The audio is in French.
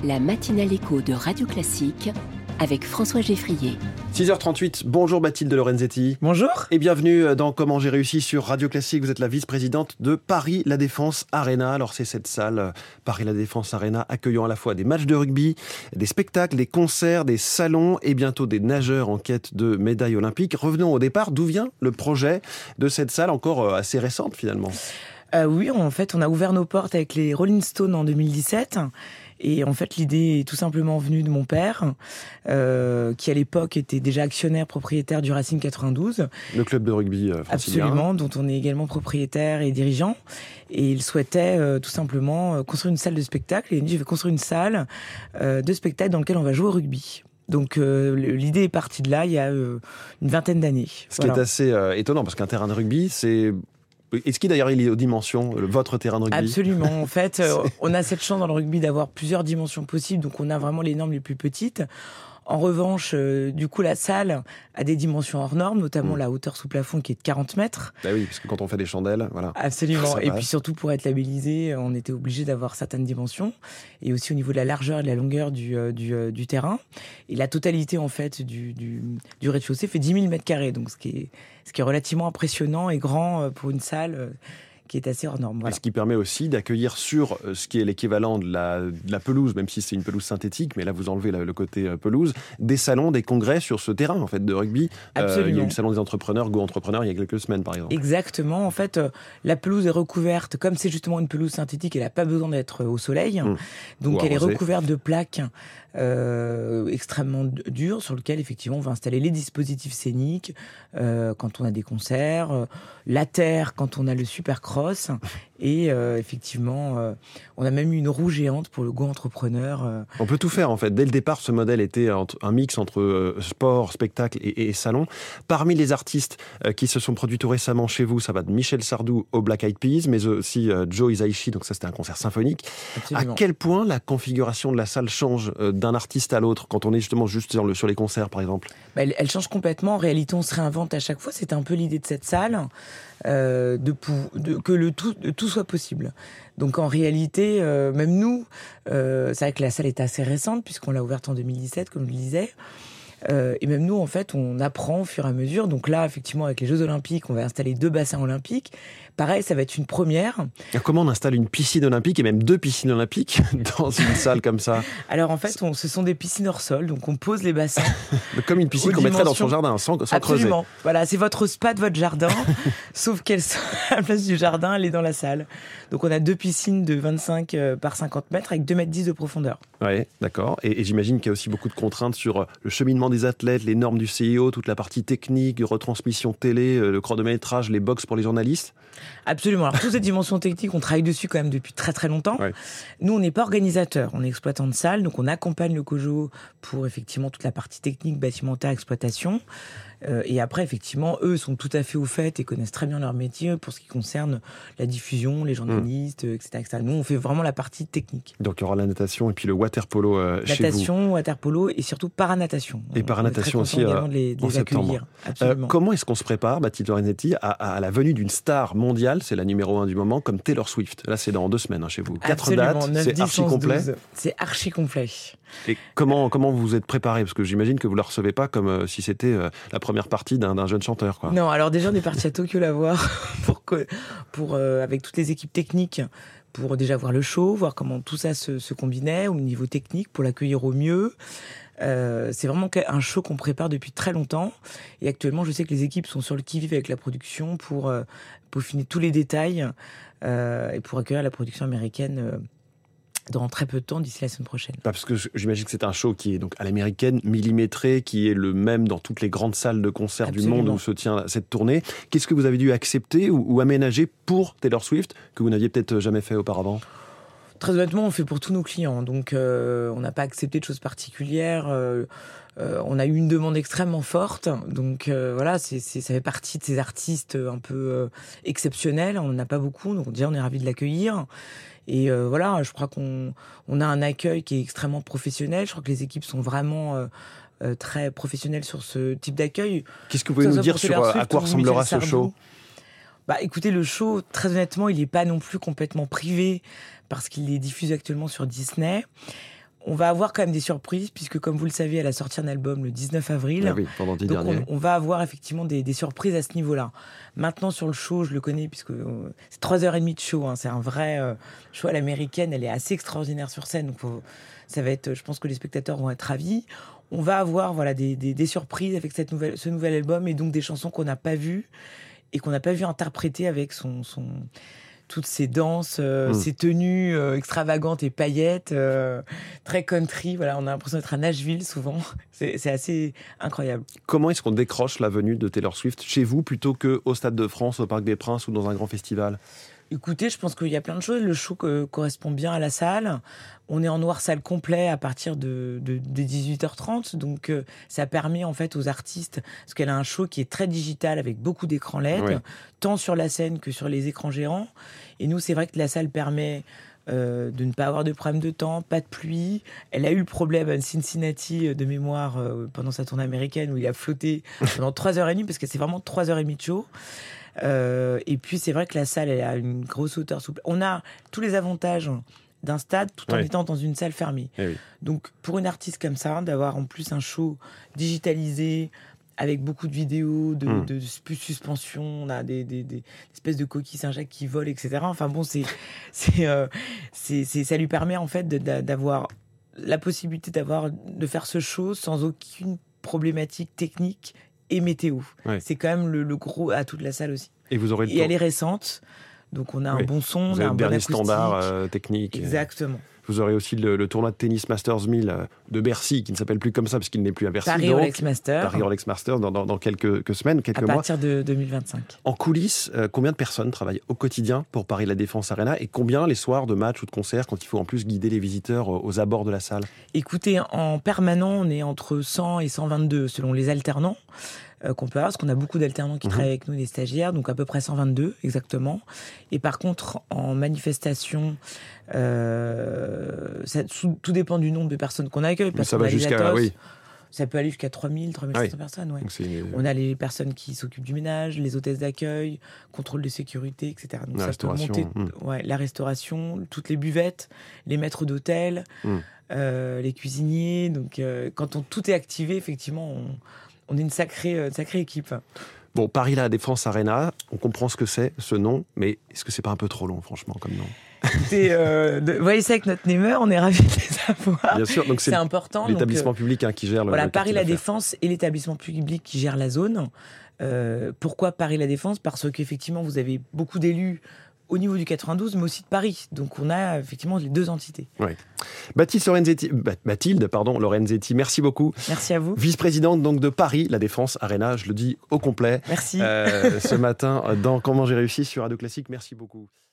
La matinale écho de Radio Classique avec François Geffrier. 6h38, bonjour Mathilde Lorenzetti. Bonjour. Et bienvenue dans Comment j'ai réussi sur Radio Classique. Vous êtes la vice-présidente de Paris La Défense Arena. Alors c'est cette salle, Paris La Défense Arena, accueillant à la fois des matchs de rugby, des spectacles, des concerts, des salons et bientôt des nageurs en quête de médailles olympiques. Revenons au départ, d'où vient le projet de cette salle encore assez récente finalement? Oui, en fait, on a ouvert nos portes avec les Rolling Stones en 2017. Et en fait, l'idée est tout simplement venue de mon père, qui à l'époque était déjà actionnaire propriétaire du Racing 92. Le club de rugby francilien. Absolument, dont on est également propriétaire et dirigeant. Et il souhaitait tout simplement construire une salle de spectacle. Et il a dit, je vais construire une salle de spectacle dans laquelle on va jouer au rugby. Donc l'idée est partie de là il y a une vingtaine d'années. Ce qui est assez étonnant, parce qu'un terrain de rugby, c'est... Est-ce qu'il d'ailleurs il est aux dimensions, votre terrain de rugby? Absolument. En fait, on a cette chance dans le rugby d'avoir plusieurs dimensions possibles. Donc on a vraiment les normes les plus petites. En revanche, du coup, la salle a des dimensions hors normes, notamment la hauteur sous plafond qui est de 40 mètres. Bah oui, parce que quand on fait des chandelles, voilà. Absolument. Et puis surtout, pour être labellisé, on était obligé d'avoir certaines dimensions. Et aussi au niveau de la largeur et de la longueur du terrain. Et la totalité, en fait, du rez-de-chaussée fait 10 000 mètres carrés. Donc, ce qui est relativement impressionnant et grand pour une salle qui est assez hors norme. Voilà. Et ce qui permet aussi d'accueillir sur ce qui est l'équivalent de la pelouse, même si c'est une pelouse synthétique, mais là vous enlevez le côté pelouse, des salons, des congrès sur ce terrain en fait de rugby. Absolument. Il y a eu le salon des entrepreneurs, Go Entrepreneurs, il y a quelques semaines par exemple. Exactement. En fait, la pelouse est recouverte, comme c'est justement une pelouse synthétique, elle n'a pas besoin d'être au soleil. Donc elle est recouverte de plaques extrêmement dures sur lesquelles effectivement on va installer les dispositifs scéniques quand on a des concerts, la terre quand on a le Supercross. Et effectivement, on a même eu une roue géante pour le Go Entrepreneur. On peut tout faire en fait. Dès le départ, ce modèle était un mix entre sport, spectacle et salon. Parmi les artistes qui se sont produits tout récemment chez vous, ça va de Michel Sardou au Black Eyed Peas, mais aussi Joe Hisaishi, donc ça c'était un concert symphonique. Absolument. À quel point la configuration de la salle change d'un artiste à l'autre quand on est justement juste sur les concerts par exemple? Elle change complètement. En réalité, on se réinvente à chaque fois. C'était un peu l'idée de cette salle. Que tout soit possible. Donc en réalité, même nous, c'est vrai que la salle est assez récente puisqu'on l'a ouverte en 2017, comme je le disais. Et même nous, en fait, on apprend au fur et à mesure. Donc là, effectivement, avec les Jeux Olympiques, on va installer 2 bassins olympiques. Pareil, ça va être une première. Comment on installe une piscine olympique et même 2 piscines olympiques dans une salle comme ça? Alors en fait, ce sont des piscines hors sol, donc on pose les bassins. Comme une piscine qu'on mettrait dans son jardin, sans creuser. Absolument. Voilà, c'est votre spa de votre jardin, sauf qu'elle, à la place du jardin, elle est dans la salle. Donc on a 2 piscines de 25 par 50 mètres avec 2,10 mètres de profondeur. Oui, d'accord. Et j'imagine qu'il y a aussi beaucoup de contraintes sur le cheminement des athlètes, les normes du CIO, toute la partie technique, retransmission télé, le chronométrage, les box pour les journalistes. Absolument. Alors, toutes ces dimensions techniques, on travaille dessus quand même depuis très très longtemps. Ouais. Nous, on n'est pas organisateur, on est exploitant de salle, donc on accompagne le COJO pour effectivement toute la partie technique, bâtimentaire, exploitation. Et après, effectivement, eux sont tout à fait au fait et connaissent très bien leur métier pour ce qui concerne la diffusion, les journalistes, etc. Nous, on fait vraiment la partie technique. Donc, il y aura la natation et puis le water-polo chez vous. Natation, water-polo et surtout paranatation. Et paranatation aussi en septembre. Comment est-ce qu'on se prépare, Mathilde Lorenzetti, à la venue d'une star mondiale, c'est la numéro 1 du moment, comme Taylor Swift? Là, c'est dans 2 semaines chez vous. 4 dates, 9, c'est 10, archi complet. 12. C'est archi complet. Et comment vous vous êtes préparé? Parce que j'imagine que vous ne la recevez pas comme si c'était la première partie d'un jeune chanteur, quoi. Non, alors déjà, on est parti à Tokyo la voir avec toutes les équipes techniques pour déjà voir le show, voir comment tout ça se combinait au niveau technique pour l'accueillir au mieux. C'est vraiment un show qu'on prépare depuis très longtemps. Et actuellement, je sais que les équipes sont sur le qui-vive avec la production pour peaufiner tous les détails et pour accueillir la production américaine dans très peu de temps, d'ici la semaine prochaine. Parce que j'imagine que c'est un show qui est donc à l'américaine, millimétré, qui est le même dans toutes les grandes salles de concert du monde où se tient cette tournée. Qu'est-ce que vous avez dû accepter ou aménager pour Taylor Swift que vous n'aviez peut-être jamais fait auparavant? Très honnêtement, on fait pour tous nos clients. Donc, on n'a pas accepté de choses particulières. On a eu une demande extrêmement forte. Donc, voilà, ça fait partie de ces artistes un peu exceptionnels. On n'en a pas beaucoup. Donc, déjà, on est ravis de l'accueillir. Et voilà, je crois qu'on a un accueil qui est extrêmement professionnel. Je crois que les équipes sont vraiment très professionnelles sur ce type d'accueil. Qu'est-ce que vous pouvez nous dire sur à quoi ressemblera ce show ? Écoutez, le show, très honnêtement, il n'est pas non plus complètement privé parce qu'il est diffusé actuellement sur Disney. On va avoir quand même des surprises, puisque comme vous le savez, elle a sorti un album le 19 avril. Ah oui, vendredi Donc dernier. on va avoir effectivement des surprises à ce niveau-là. Maintenant, sur le show, je le connais, puisque c'est 3h30 de show. C'est un vrai show à l'américaine. Elle est assez extraordinaire sur scène. Donc ça va être, je pense que les spectateurs vont être ravis. On va avoir des surprises avec ce nouvel album, et donc des chansons qu'on n'a pas vues et qu'on n'a pas vu interpréter avec toutes ces danses, ces tenues extravagantes et paillettes, très country. Voilà, on a l'impression d'être à Nashville souvent. C'est assez incroyable. Comment est-ce qu'on décroche la venue de Taylor Swift chez vous plutôt qu'au Stade de France, au Parc des Princes ou dans un grand festival ? Écoutez, je pense qu'il y a plein de choses. Le show correspond bien à la salle. On est en noir salle complet à partir de 18h30. Donc, ça permet en fait aux artistes, parce qu'elle a un show qui est très digital avec beaucoup d'écrans LED, tant sur la scène que sur les écrans géants. Et nous, c'est vrai que la salle permet de ne pas avoir de problème de temps, pas de pluie. Elle a eu le problème à Cincinnati de mémoire pendant sa tournée américaine où il a flotté pendant 3h30 parce que c'est vraiment 3h30 de show. Et puis c'est vrai que la salle elle a une grosse hauteur souple. On a tous les avantages d'un stade tout en étant dans une salle fermée. Donc pour une artiste comme ça, d'avoir en plus un show digitalisé avec beaucoup de vidéos, de suspension, on a des espèces de coquilles Saint-Jacques qui volent, etc. Enfin bon, ça lui permet en fait d'avoir la possibilité de faire ce show sans aucune problématique technique et météo. C'est quand même le gros atout de la salle aussi. Et elle est récente, donc on a un bon son, vous on a avez un le bon dernier acoustique. standard technique. Exactement. Vous aurez aussi le tournoi de tennis Masters 1000 de Bercy, qui ne s'appelle plus comme ça, parce qu'il n'est plus à Bercy. Paris-Rolex Masters. Paris-Rolex Masters dans quelques semaines, quelques mois. À partir de 2025. En coulisses, combien de personnes travaillent au quotidien pour Paris La Défense Arena, et combien les soirs de matchs ou de concerts, quand il faut en plus guider les visiteurs aux abords de la salle ? Écoutez, en permanent, on est entre 100 et 122 selon les alternants qu'on peut avoir, parce qu'on a beaucoup d'alternants qui travaillent avec nous, des stagiaires, donc à peu près 122 exactement. Et par contre, en manifestation, tout dépend du nombre de personnes qu'on accueille. Parce ça va jusqu'à... Ça peut aller jusqu'à 3000, 3500 personnes. Ouais. On a les personnes qui s'occupent du ménage, les hôtesses d'accueil, contrôle de sécurité, etc. Donc la restauration. Peut monter, la restauration, toutes les buvettes, les maîtres d'hôtel, les cuisiniers. Donc quand tout est activé, effectivement, on est une sacrée équipe. Bon, Paris La Défense Arena, on comprend ce que c'est, ce nom, mais est-ce que c'est pas un peu trop long, franchement, comme nom ? Vous voyez ça avec notre Nemer, on est ravis de les avoir. Bien sûr, donc c'est important. L'établissement public qui gère le Paris La Défense et l'établissement public qui gère la zone. Pourquoi Paris La Défense ? Parce qu'effectivement, vous avez beaucoup d'élus au niveau du 92, mais aussi de Paris. Donc on a effectivement les deux entités. Mathilde Lorenzetti, merci beaucoup. Merci à vous. Vice-présidente donc de Paris La Défense Arena, je le dis au complet. Merci. Ce matin dans Comment j'ai réussi sur Radio Classique. Merci beaucoup.